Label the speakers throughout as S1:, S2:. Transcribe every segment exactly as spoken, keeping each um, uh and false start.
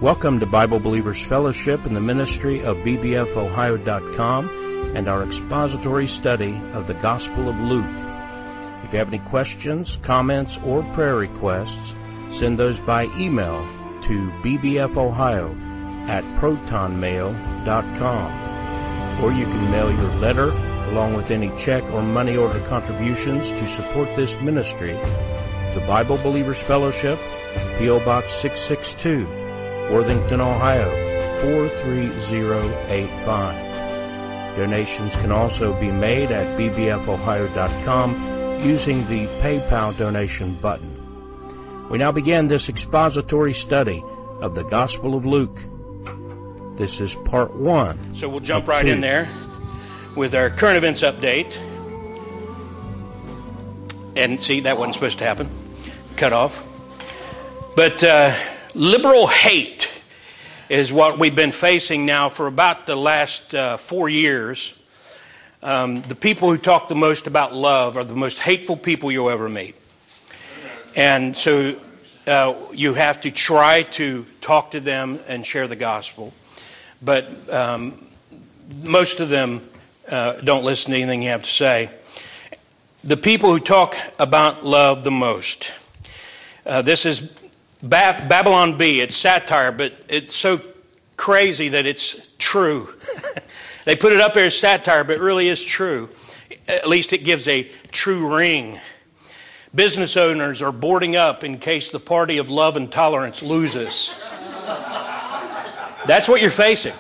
S1: Welcome to Bible Believers Fellowship in the ministry of B B F Ohio dot com and our expository study of the Gospel of Luke. If you have any questions, comments, or prayer requests, send those by email to b b f ohio at proton mail dot com. Or you can mail your letter along with any check or money order contributions to support this ministry to Bible Believers Fellowship, P O Box six six two, Worthington, Ohio four three zero eight five. Donations can also be made at b b f ohio dot com using the PayPal donation button. We now begin this expository study of the Gospel of Luke. This is part one.
S2: So we'll jump right in there with our current events update. And see, that wasn't supposed to happen. Cut off. But uh, liberal hate is what we've been facing now for about the last uh, four years. Um, the people who talk the most about love are the most hateful people you'll ever meet. And so uh, you have to try to talk to them and share the gospel. But um, most of them uh, don't listen to anything you have to say. The people who talk about love the most. Uh, this is ba- Babylon Bee. It's satire, but it's so crazy that it's true. They put it up there as satire, but it really is true. At least it gives a true ring. Business owners are boarding up in case the party of love and tolerance loses. That's what you're facing.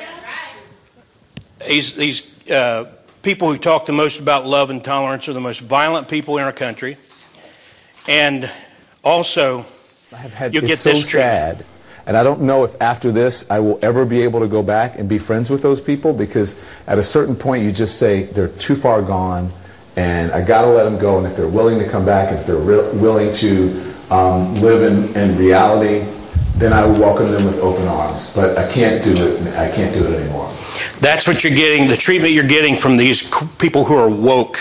S2: These, these uh, people who talk the most about love and tolerance are the most violent people in our country. And also,
S3: I have had,
S2: you'll
S3: it's
S2: get this
S3: so
S2: treatment.
S3: sad. And I don't know if after this I will ever be able to go back and be friends with those people, because at a certain point you just say they're too far gone and I got to let them go. And if they're willing to come back, if they're re- willing to um, live in, in reality, then I will welcome them with open arms. But I can't do it. I can't do it anymore.
S2: That's what you're getting, the treatment you're getting from these people who are woke.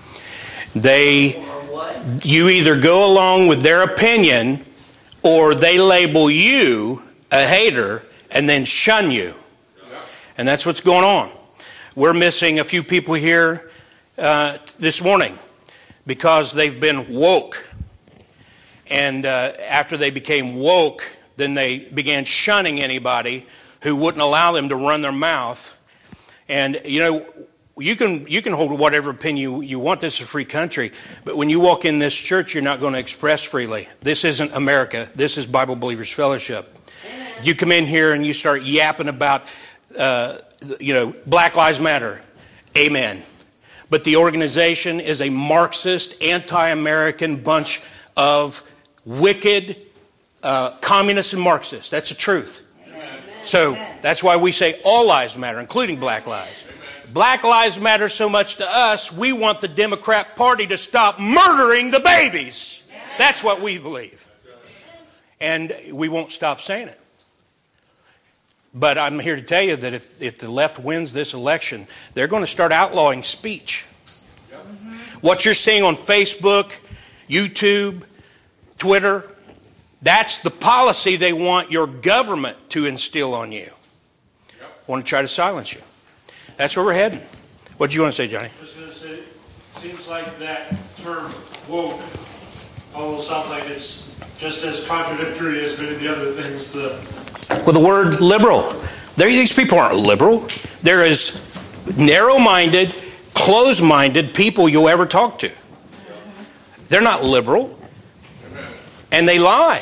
S2: They, you either go along with their opinion or they label you a hater and then shun you. And that's what's going on. We're missing a few people here uh, this morning because they've been woke. And uh, after they became woke, then they began shunning anybody who wouldn't allow them to run their mouth. And, you know, you can you can hold whatever opinion you, you want. This is a free country. But when you walk in this church, you're not going to express freely. This isn't America. This is Bible Believers Fellowship. If you come in here and you start yapping about, uh, you know, Black Lives Matter, amen. But the organization is a Marxist, anti-American bunch of wicked uh, communists and Marxists. That's the truth. So that's why we say all lives matter, including black lives. Black lives matter so much to us, we want the Democrat Party to stop murdering the babies. That's what we believe. And we won't stop saying it. But I'm here to tell you that if, if the left wins this election, they're going to start outlawing speech. What you're seeing on Facebook, YouTube, Twitter, that's the policy they want your government to instill on you. Yep. Want to try to silence you. That's where we're heading. What do you want to say, Johnny?
S4: I was going to say, it seems like that term woke almost sounds like it's just as contradictory as many of the other things. The
S2: Well, the word liberal. There, these people aren't liberal. They're as narrow-minded, closed-minded people you'll ever talk to. They're not liberal. And they lie.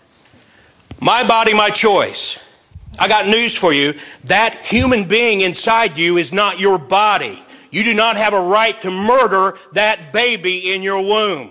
S2: My body, my choice. I got news for you. That human being inside you is not your body. You do not have a right to murder that baby in your womb.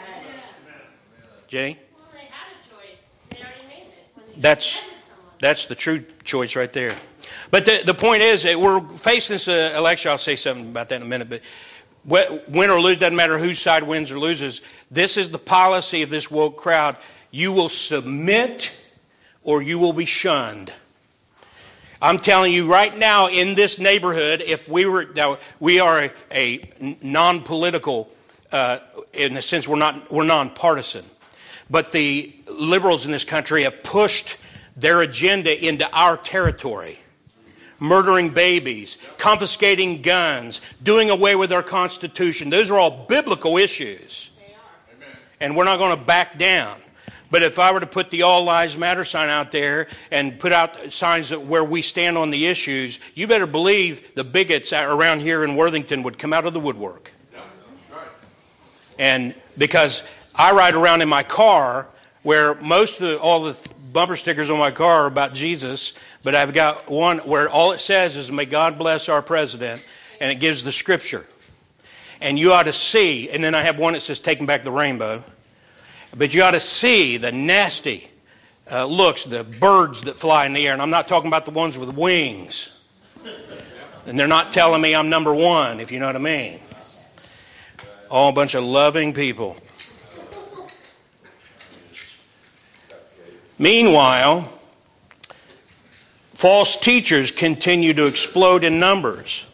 S2: Jenny?
S5: Well, they had a choice. They already made it. When they
S2: That's, that's the true choice right there. But the, the point is that we're facing this uh, election. I'll say something about that in a minute. But win or lose, doesn't matter whose side wins or loses. This is the policy of this woke crowd. You will submit or you will be shunned. I'm telling you right now in this neighborhood, if we were, now we are a, a non-political, uh, in the sense we're not, we're non-partisan. But the liberals in this country have pushed their agenda into our territory. Murdering babies, confiscating guns, doing away with our Constitution. Those are all biblical issues. And we're not going to back down. But if I were to put the All Lives Matter sign out there and put out signs that where we stand on the issues, you better believe the bigots around here in Worthington would come out of the woodwork. And because I ride around in my car where most of the, all the bumper stickers on my car are about Jesus, but I've got one where all it says is, may God bless our president, and it gives the scripture. And you ought to see, and then I have one that says, taking back the rainbow. But you ought to see the nasty uh, looks, the birds that fly in the air. And I'm not talking about the ones with wings. And they're not telling me I'm number one, if you know what I mean. All a bunch of loving people. Meanwhile, false teachers continue to explode in numbers.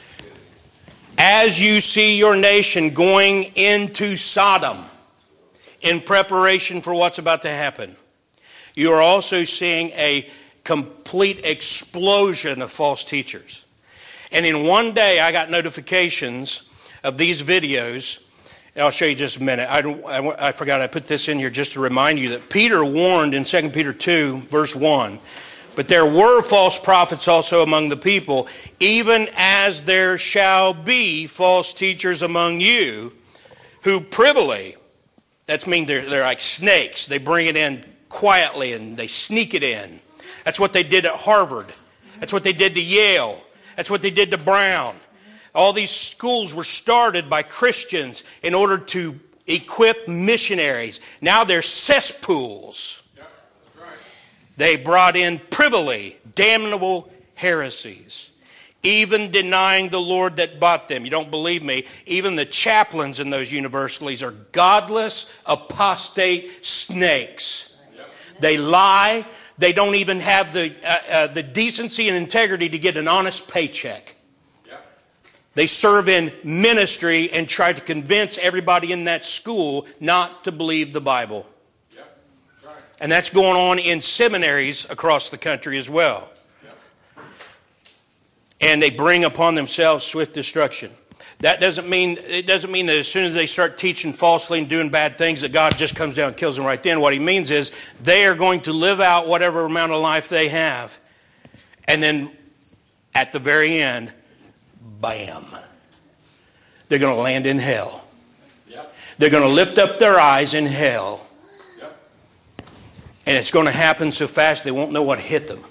S2: As you see your nation going into Sodom in preparation for what's about to happen, you are also seeing a complete explosion of false teachers. And in one day, I got notifications of these videos. And I'll show you just a minute. I, don't, I, I forgot I put this in here just to remind you that Peter warned in Second Peter two, verse one, but there were false prophets also among the people, even as there shall be false teachers among you who privily, that's mean they're, they're like snakes. They bring it in quietly and they sneak it in. That's what they did at Harvard. That's what they did to Yale. That's what they did to Brown. All these schools were started by Christians in order to equip missionaries. Now they're cesspools. Yep, that's right. They brought in privily damnable heresies, even denying the Lord that bought them. You don't believe me? Even the chaplains in those universities are godless, apostate snakes. Yep. They lie. They don't even have the uh, uh, the decency and integrity to get an honest paycheck. They serve in ministry and try to convince everybody in that school not to believe the Bible. Yep. Right. And that's going on in seminaries across the country as well. Yep. And they bring upon themselves swift destruction. That doesn't mean, it doesn't mean that as soon as they start teaching falsely and doing bad things that God just comes down and kills them right then. What he means is they are going to live out whatever amount of life they have. And then at the very end, bam. They're going to land in hell. Yep. They're going to lift up their eyes in hell. Yep. And it's going to happen so fast they won't know what hit them.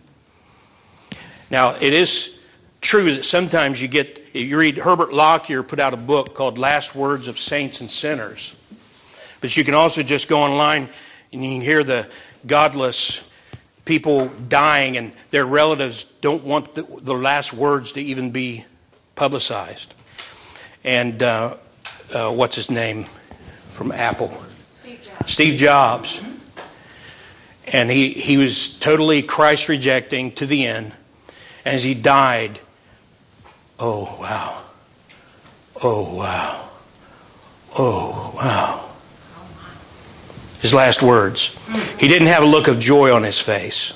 S2: Now, it is true that sometimes you get, you read Herbert Lockyer put out a book called Last Words of Saints and Sinners. But you can also just go online and you can hear the godless people dying and their relatives don't want the, the last words to even be publicized. And uh, uh, what's his name from Apple? Steve Jobs. Steve Jobs. And he, he was totally Christ rejecting to the end. And as he died, oh wow, oh wow, oh wow. His last words. He didn't have a look of joy on his face.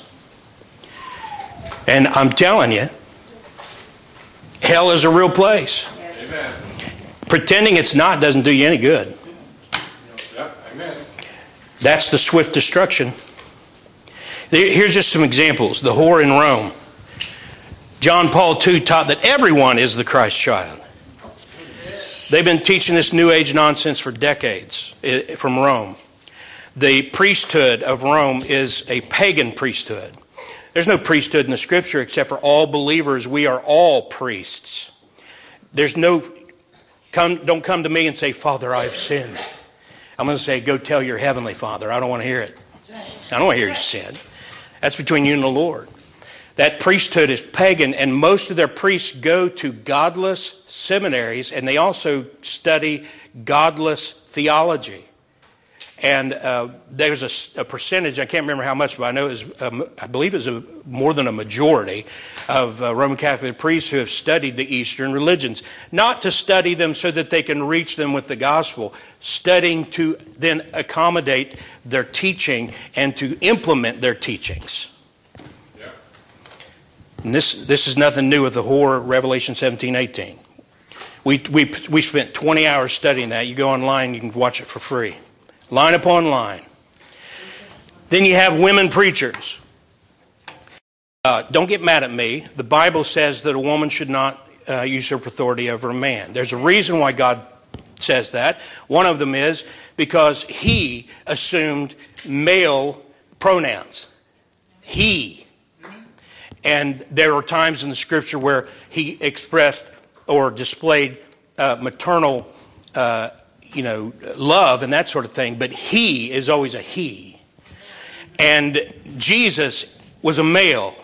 S2: And I'm telling you, hell is a real place. Yes. Amen. Pretending it's not doesn't do you any good. Yep. Amen. That's the swift destruction. Here's just some examples. The whore in Rome. John Paul the Second taught that everyone is the Christ child. They've been teaching this New Age nonsense for decades from Rome. The priesthood of Rome is a pagan priesthood. There's no priesthood in the Scripture except for all believers. We are all priests. There's no, come, don't come to me and say, Father, I've sinned. I'm going to say, go tell your heavenly Father. I don't want to hear it. I don't want to hear you sin. That's between you and the Lord. That priesthood is pagan, and most of their priests go to godless seminaries, and they also study godless theology. And uh, there's a, a percentage, I can't remember how much, but I know it was, um, I believe it was a, more than a majority of uh, Roman Catholic priests who have studied the Eastern religions. Not to study them so that they can reach them with the gospel, studying to then accommodate their teaching and to implement their teachings. Yeah. And this, this is nothing new with the whore, Revelation seventeen eighteen. We, we, we spent twenty hours studying that. You go online, you can watch it for free. Line upon line. Then you have women preachers. Uh, don't get mad at me. The Bible says that a woman should not uh, usurp authority over a man. There's a reason why God says that. One of them is because he assumed male pronouns. He. And there are times in the Scripture where he expressed or displayed uh, maternal uh you know, love and that sort of thing, but he is always a he. And Jesus was a male.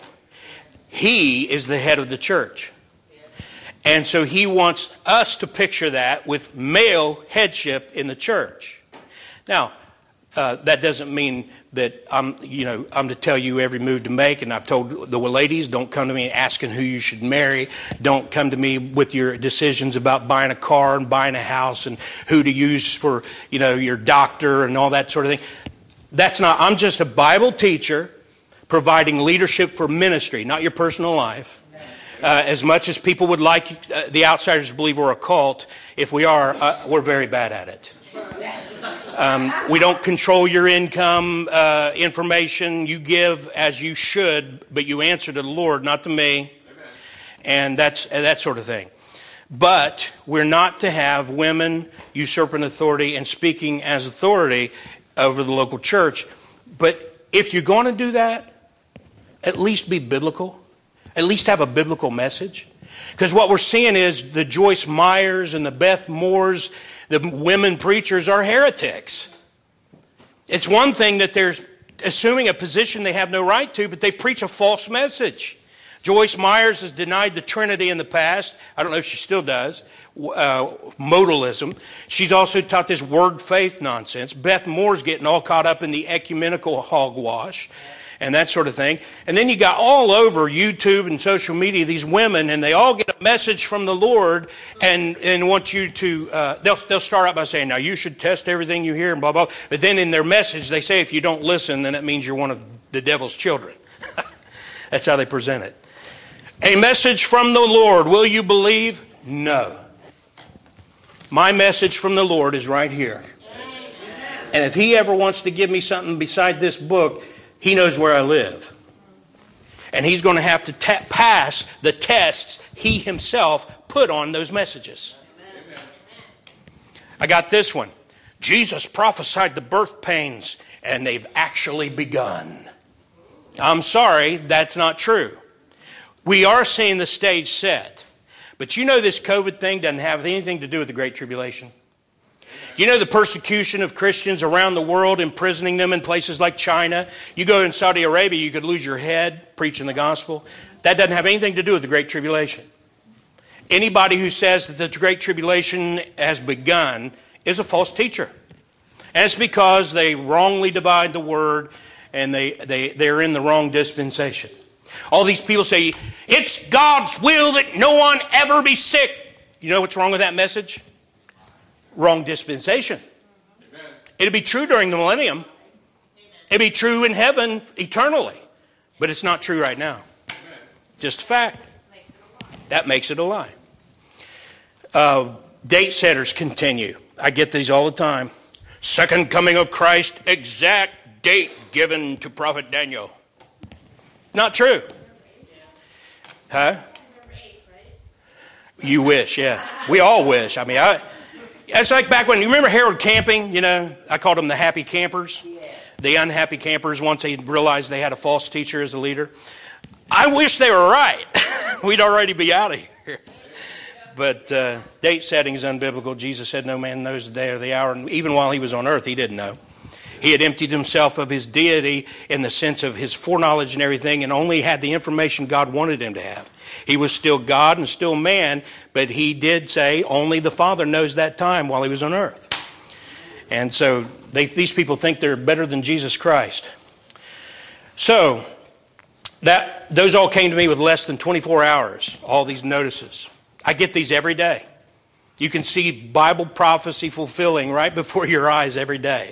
S2: He is the head of the church. And so he wants us to picture that with male headship in the church. Now, uh, that doesn't mean that I'm, you know, I'm to tell you every move to make. And I've told the ladies, don't come to me asking who you should marry. Don't come to me with your decisions about buying a car and buying a house and who to use for, you know, your doctor and all that sort of thing. That's not, I'm just a Bible teacher providing leadership for ministry, not your personal life. Uh, as much as people would like uh, the outsiders to believe we're a cult, if we are, uh, we're very bad at it. Um, we don't control your income uh, information. You give as you should, but you answer to the Lord, not to me. Amen. And that's uh, that sort of thing. But we're not to have women usurping authority and speaking as authority over the local church. But if you're going to do that, at least be biblical. At least have a biblical message. Because what we're seeing is the Joyce Meyers and the Beth Moores, the women preachers are heretics. It's one thing that they're assuming a position they have no right to, but they preach a false message. Joyce Meyers has denied the Trinity in the past. I don't know if she still does. Uh, modalism. She's also taught this word faith nonsense. Beth Moore's getting all caught up in the ecumenical hogwash and that sort of thing. And then you got all over YouTube and social media these women, and they all get a message from the Lord and, and want you to, uh, they'll, they'll start out by saying, now you should test everything you hear and blah, blah. But then in their message, they say if you don't listen, then that means you're one of the devil's children. That's how they present it. A message from the Lord. Will you believe? No. My message from the Lord is right here. And if he ever wants to give me something beside this book, he knows where I live. And he's going to have to ta- pass the tests he himself put on those messages. Amen. I got this one. Jesus prophesied the birth pains, and they've actually begun. I'm sorry, that's not true. We are seeing the stage set. But you know this COVID thing doesn't have anything to do with the Great Tribulation. You know the persecution of Christians around the world, imprisoning them in places like China. You go in Saudi Arabia, you could lose your head preaching the gospel. That doesn't have anything to do with the Great Tribulation. Anybody who says that the Great Tribulation has begun is a false teacher. And it's because they wrongly divide the word and they, they, they're in the wrong dispensation. All these people say, it's God's will that no one ever be sick. You know what's wrong with that message? Wrong dispensation. Amen. It'll be true during the millennium. Amen. It'll be true in heaven eternally. But it's not true right now. Amen. Just a fact. Makes that makes it a lie. Uh, date setters continue. I get these all the time. Second coming of Christ, exact date given to Prophet Daniel. Not true. Huh? You wish, yeah. We all wish. I mean, I... It's like back when, you remember Harold Camping? You know, I called them the happy campers. Yeah. The unhappy campers, once they realized they had a false teacher as a leader. I wish they were right. We'd already be out of here. But uh, date setting is unbiblical. Jesus said no man knows the day or the hour. And even while he was on earth, he didn't know. He had emptied himself of his deity in the sense of his foreknowledge and everything, and only had the information God wanted him to have. He was still God and still man, but he did say only the Father knows that time while he was on earth. And so They, these people think they're better than Jesus Christ. So, that those all came to me with less than twenty-four hours, all these notices. I get these every day. You can see Bible prophecy fulfilling right before your eyes every day.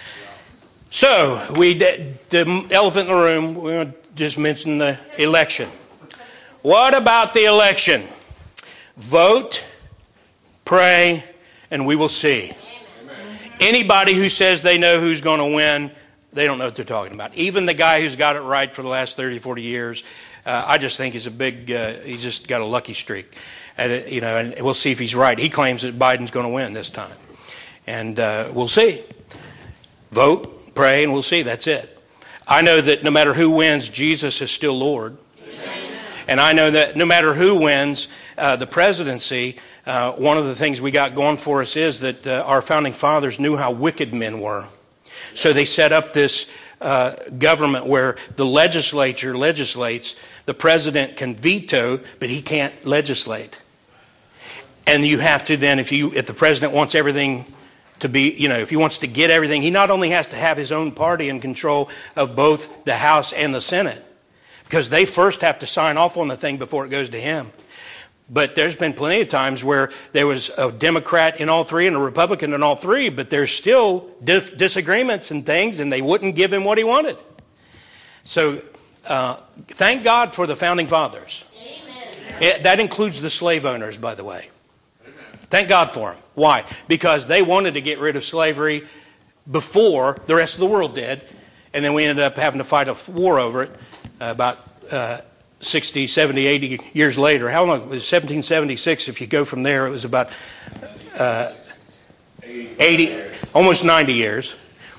S2: So, we did, the elephant in the room, we want to just mention the election. What about the election? Vote, pray, and we will see. Amen. Anybody who says they know who's going to win, they don't know what they're talking about. Even the guy who's got it right for the last thirty, forty years, uh, I just think he's a big, uh, he's just got a lucky streak. And, uh, you know, and we'll see if he's right. He claims that Biden's going to win this time. And uh, we'll see. Vote, pray, and we'll see. That's it. I know that no matter who wins, Jesus is still Lord. Amen. And I know that no matter who wins uh, the presidency, uh, one of the things we got going for us is that uh, our founding fathers knew how wicked men were. So they set up this uh, government where the legislature legislates, the president can veto, but he can't legislate. And you have to then, if you if the president wants everything to be, you know, if he wants to get everything, he not only has to have his own party in control of both the House and the Senate, because they first have to sign off on the thing before it goes to him. But there's been plenty of times where there was a Democrat in all three and a Republican in all three, but there's still dif- disagreements and things, and they wouldn't give him what he wanted. So uh, thank God for the founding fathers. Amen. It, that includes the slave owners, by the way. Amen. Thank God for them. Why? Because they wanted to get rid of slavery before the rest of the world did, and then we ended up having to fight a war over it uh, about... Uh, sixty, seventy, eighty years later. How long? It was seventeen seventy-six. If you go from there, it was about uh, eighty, almost ninety years.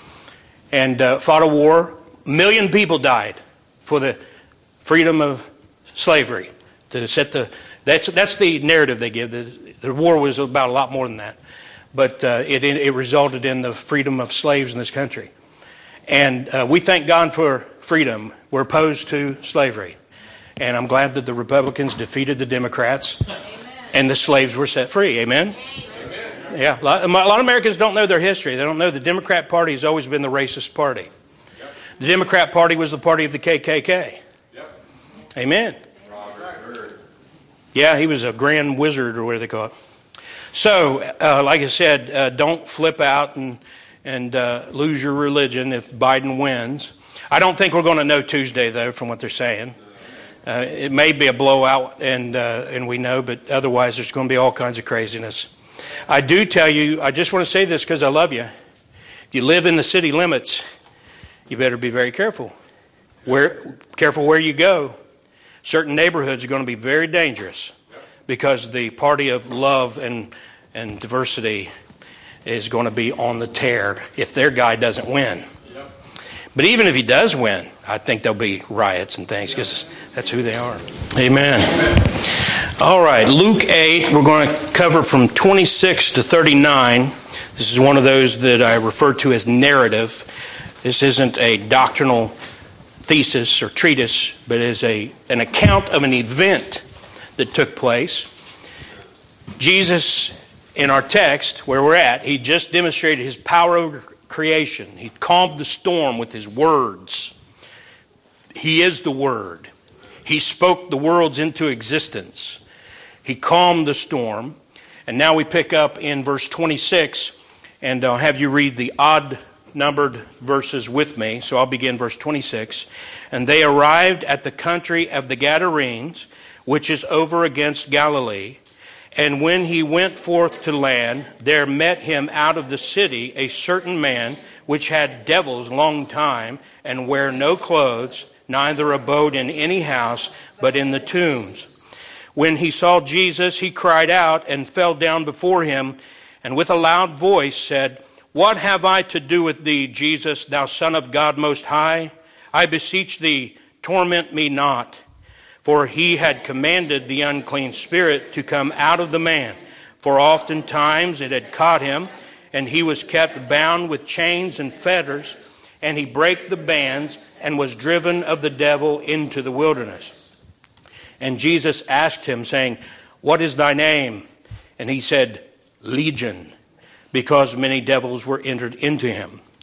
S2: And uh, fought a war. A million people died for the freedom of slavery. To set the that's that's the narrative they give. The, the war was about a lot more than that, but uh, it it resulted in the freedom of slaves in this country. And uh, we thank God for freedom. We're opposed to slavery. And I'm glad that the Republicans defeated the Democrats. Amen. And the slaves were set free. Amen? Amen. Yeah, a lot, a lot of Americans don't know their history. They don't know the Democrat Party has always been the racist party. Yep. The Democrat Party was the party of the K K K. Yep. Amen. Robert. Yeah, he was a grand wizard, or what do they call it. So, uh, like I said, uh, don't flip out and, and uh, lose your religion if Biden wins. I don't think we're going to know Tuesday, though, from what they're saying. Uh, it may be a blowout, and uh, and we know, but otherwise there's going to be all kinds of craziness. I do tell you, I just want to say this because I love you. If you live in the city limits, you better be very careful. Where careful where you go. Certain neighborhoods are going to be very dangerous because the party of love and and diversity is going to be on the tear if their guy doesn't win. But even if he does win, I think there'll be riots and things because that's who they are. Amen. All right, Luke eight, we're going to cover from twenty-six to thirty-nine. This is one of those that I refer to as narrative. This isn't a doctrinal thesis or treatise, but is a an account of an event that took place. Jesus, in our text, where we're at, he just demonstrated his power over creation. He calmed the storm with his words. He is the Word. He spoke the worlds into existence. He calmed the storm. And now we pick up in verse twenty-six, and I'll have you read the odd-numbered verses with me. So I'll begin verse twenty-six. And they arrived at the country of the Gadarenes, which is over against Galilee. And when he went forth to land, there met him out of the city a certain man which had devils long time, and wear no clothes, neither abode in any house, but in the tombs. When he saw Jesus, he cried out and fell down before him, and with a loud voice said, What have I to do with thee, Jesus, thou Son of God Most High? I beseech thee, torment me not. For he had commanded the unclean spirit to come out of the man. For oftentimes it had caught him, and he was kept bound with chains and fetters, and he brake the bands, and was driven of the devil into the wilderness. And Jesus asked him, saying, What is thy name? And he said, Legion, because many devils were entered into him.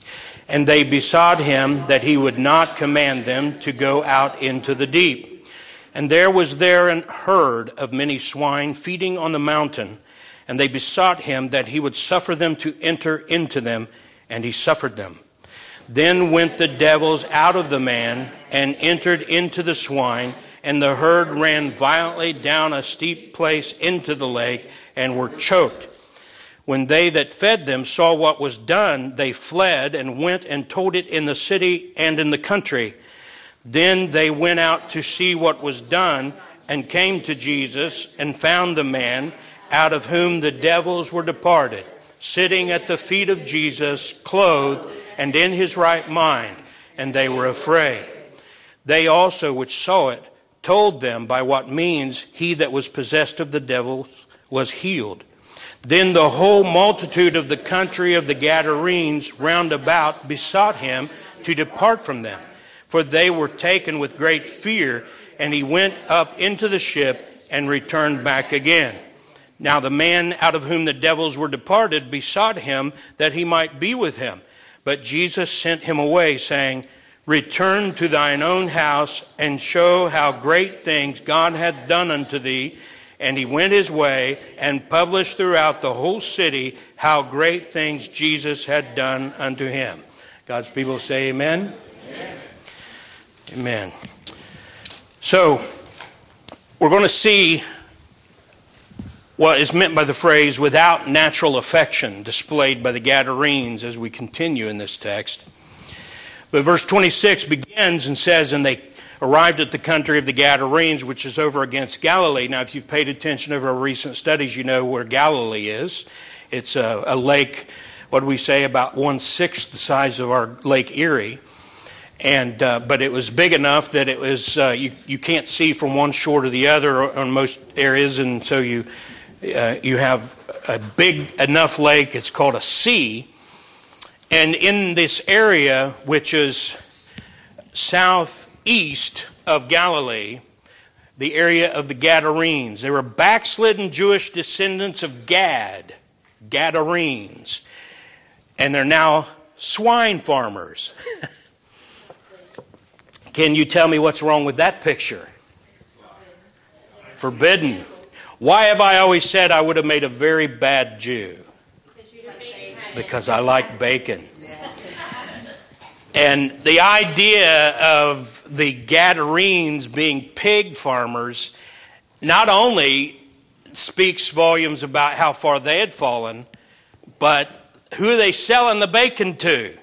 S2: And they besought him that he would not command them to go out into the deep. And there was there an herd of many swine feeding on the mountain. And they besought him that he would suffer them to enter into them. And he suffered them. Then went the devils out of the man and entered into the swine. And the herd ran violently down a steep place into the lake and were choked. When they that fed them saw what was done, they fled and went and told it in the city and in the country. Then they went out to see what was done and came to Jesus and found the man out of whom the devils were departed, sitting at the feet of Jesus, clothed and in his right mind, and they were afraid. They also which saw it told them by what means he that was possessed of the devils was healed. Then the whole multitude of the country of the Gadarenes round about besought him to depart from them, for they were taken with great fear, and he went up into the ship and returned back again. Now the man out of whom the devils were departed besought him that he might be with him. But Jesus sent him away, saying, Return to thine own house, and show how great things God hath done unto thee. And he went his way and published throughout the whole city how great things Jesus had done unto him. God's people say amen. Amen. Amen. So, we're going to see what is meant by the phrase without natural affection displayed by the Gadarenes as we continue in this text. But verse twenty-six begins and says, And they arrived at the country of the Gadarenes, which is over against Galilee. Now, if you've paid attention over our recent studies, you know where Galilee is. It's a, a lake, what do we say, about one-sixth the size of our Lake Erie. And uh, but it was big enough that it was uh, you, you can't see from one shore to the other on most areas, and so you uh, you have a big enough lake. It's called a sea. And in this area, which is southeast of Galilee, the area of the Gadarenes, they were backslidden Jewish descendants of Gad, Gadarenes, and they're now swine farmers. Can you tell me what's wrong with that picture? Forbidden. Why have I always said I would have made a very bad Jew? Because I like bacon. And the idea of the Gadarenes being pig farmers not only speaks volumes about how far they had fallen, but who are they selling the bacon to?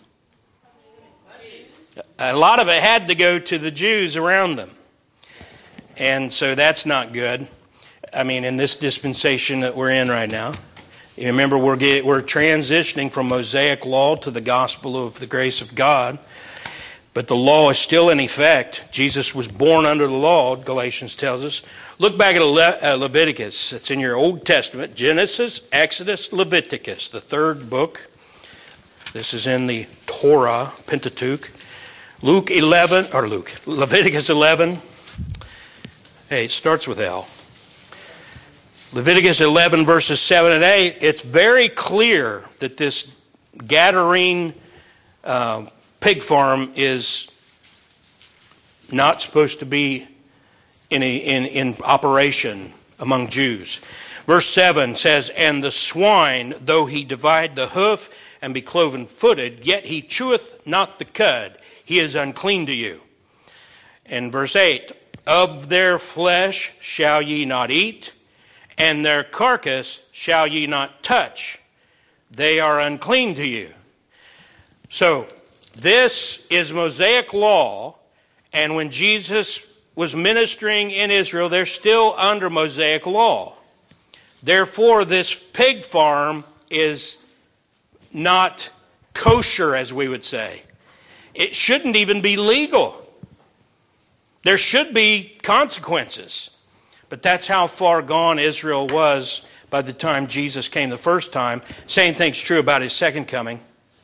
S2: A lot of it had to go to the Jews around them. And so that's not good. I mean, in this dispensation that we're in right now. You remember, we're getting, we're transitioning from Mosaic law to the gospel of the grace of God. But the law is still in effect. Jesus was born under the law, Galatians tells us. Look back at Le- uh, Leviticus. It's in your Old Testament. Genesis, Exodus, Leviticus, the third book. This is in the Torah, Pentateuch. Luke eleven, or Luke, Leviticus eleven. Hey, it starts with L. Leviticus eleven, verses seven and eight. It's very clear that this Gadarene uh, pig farm is not supposed to be in, a, in, in operation among Jews. Verse seven says, And the swine, though he divide the hoof and be cloven-footed, yet he cheweth not the cud. He is unclean to you. And verse eight, Of their flesh shall ye not eat, and their carcass shall ye not touch. They are unclean to you. So, this is Mosaic law, and when Jesus was ministering in Israel, they're still under Mosaic law. Therefore, this pig farm is not kosher, as we would say. It shouldn't even be legal. There should be consequences. But that's how far gone Israel was by the time Jesus came the first time. Same thing's true about his second coming.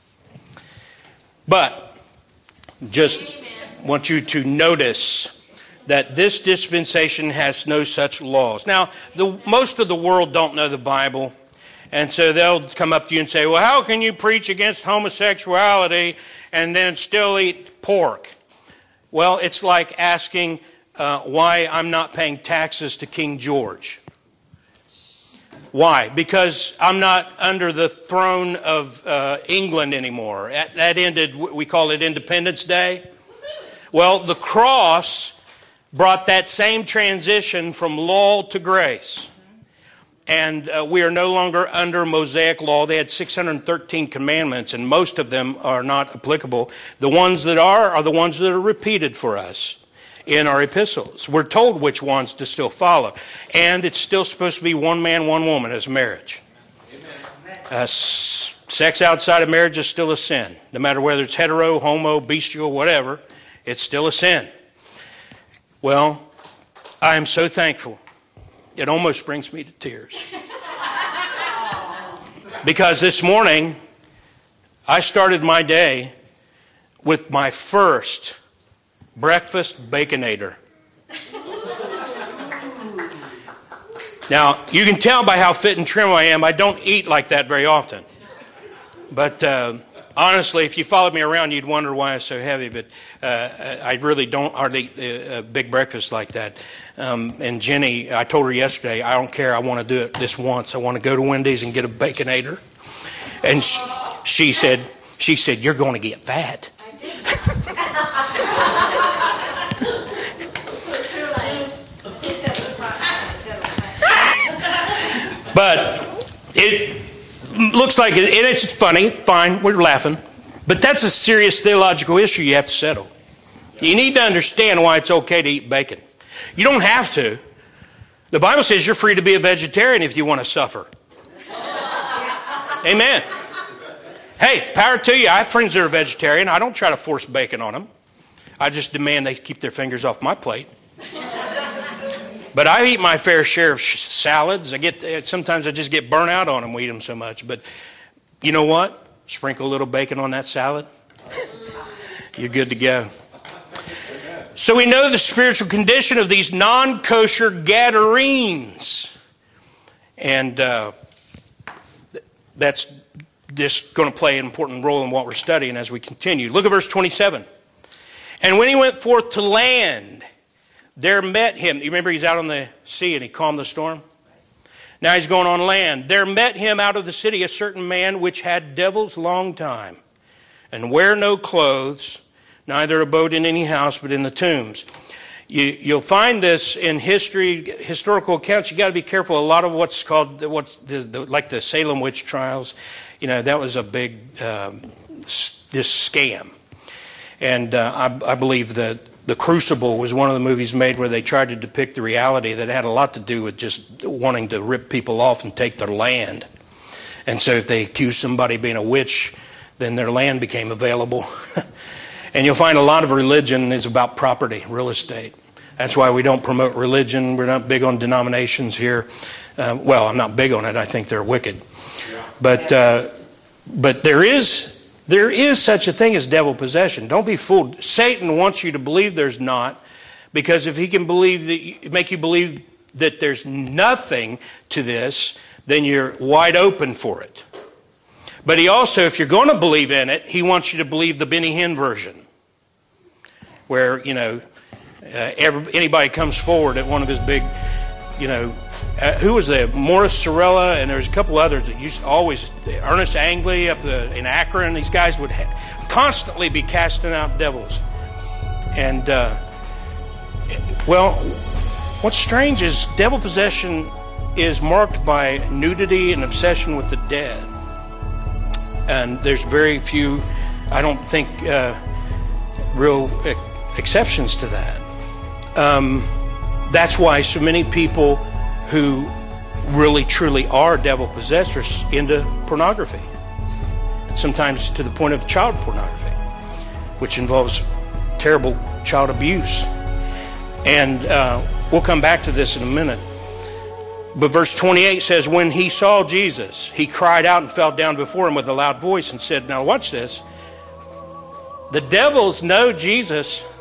S2: But just want you to notice that this dispensation has no such laws. Now, the, most of the world don't know the Bible. And so they'll come up to you and say, well, how can you preach against homosexuality and then still eat pork? Well, it's like asking uh, why I'm not paying taxes to King George. Why? Because I'm not under the throne of uh, England anymore. That, that ended, we call it Independence Day. Well, the cross brought that same transition from law to grace. And uh, we are no longer under Mosaic law. They had six hundred thirteen commandments, and most of them are not applicable. The ones that are are the ones that are repeated for us in our epistles. We're told which ones to still follow. And it's still supposed to be one man, one woman as marriage. Uh, s- sex outside of marriage is still a sin. No matter whether it's hetero, homo, bestial, whatever, it's still a sin. Well, I am so thankful. It almost brings me to tears. Because this morning, I started my day with my first breakfast Baconator. Now, you can tell by how fit and trim I am, I don't eat like that very often. But uh, honestly, if you followed me around, you'd wonder why I'm so heavy. But uh, I really don't hardly eat a big breakfast like that. Um, and Jenny, I told her yesterday, I don't care. I want to do it this once. I want to go to Wendy's and get a Baconator. And she, she said, she said, you're going to get fat. But it looks like it, and it's funny, fine, we're laughing. But that's a serious theological issue you have to settle. You need to understand why it's okay to eat bacon. You don't have to. The Bible says you're free to be a vegetarian if you want to suffer. Amen. Hey, power to you. I have friends that are vegetarian. I don't try to force bacon on them. I just demand they keep their fingers off my plate. But I eat my fair share of sh- salads. I get sometimes I just get burnt out on them. We eat them so much. But you know what? Sprinkle a little bacon on that salad. You're good to go. So we know the spiritual condition of these non-kosher Gadarenes. And uh, that's just going to play an important role in what we're studying as we continue. Look at verse twenty-seven. And when he went forth to land, there met him. You remember he's out on the sea and he calmed the storm? Now he's going on land. There met him out of the city a certain man which had devils long time, and wear no clothes, neither abode in any house, but in the tombs. You, you'll find this in history, historical accounts. You got to be careful. A lot of what's called, what's the, the, like the Salem witch trials, you know, that was a big um, this scam. And uh, I, I believe that The Crucible was one of the movies made where they tried to depict the reality that had a lot to do with just wanting to rip people off and take their land. And so if they accused somebody of being a witch, then their land became available. And you'll find a lot of religion is about property, real estate. That's why we don't promote religion. We're not big on denominations here. Uh, well, I'm not big on it. I think they're wicked. But uh, but there is there is such a thing as devil possession. Don't be fooled. Satan wants you to believe there's not, because if he can believe that, make you believe that there's nothing to this, then you're wide open for it. But he also, if you're going to believe in it, he wants you to believe the Benny Hinn version, where, you know, uh, every, anybody comes forward at one of his big, you know, uh, who was there? Morris Sorella, and there's a couple others that used to always, Ernest Angley up the, in Akron. These guys would ha- constantly be casting out devils. And, uh, well, what's strange is devil possession is marked by nudity and obsession with the dead. And there's very few, I don't think, uh, real exceptions to that. Um, that's why so many people who really truly are devil possessors into pornography. Sometimes to the point of child pornography, which involves terrible child abuse. And uh, we'll come back to this in a minute. But verse twenty-eight says, when he saw Jesus, he cried out and fell down before him with a loud voice and said, now watch this. The devils know Jesus